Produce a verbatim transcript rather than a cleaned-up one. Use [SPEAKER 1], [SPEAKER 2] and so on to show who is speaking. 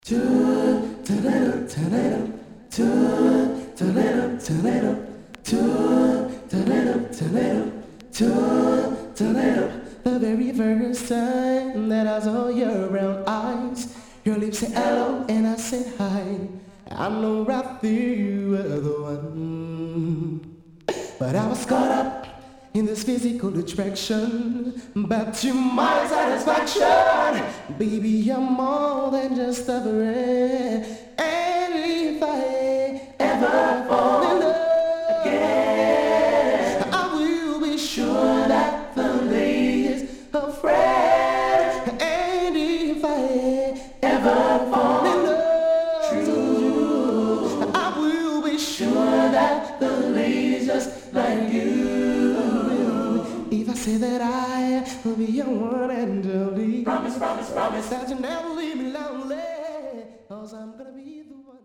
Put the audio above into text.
[SPEAKER 1] The very first time that I saw your brown eyes, your lips said hello and I said hi. I know right through you were the one, but I was caught up in this physical attraction. But to my satisfaction, baby, you're more than just a friend. And if I ever fall in love again, I will be sure that the lady is a friend. And if I ever fall in love true, I will be sure that the lady is just like you. If I say that I will be your one and only, promise, promise, promise that you'll never leave me lonely, 'cause I'm gonna be the one.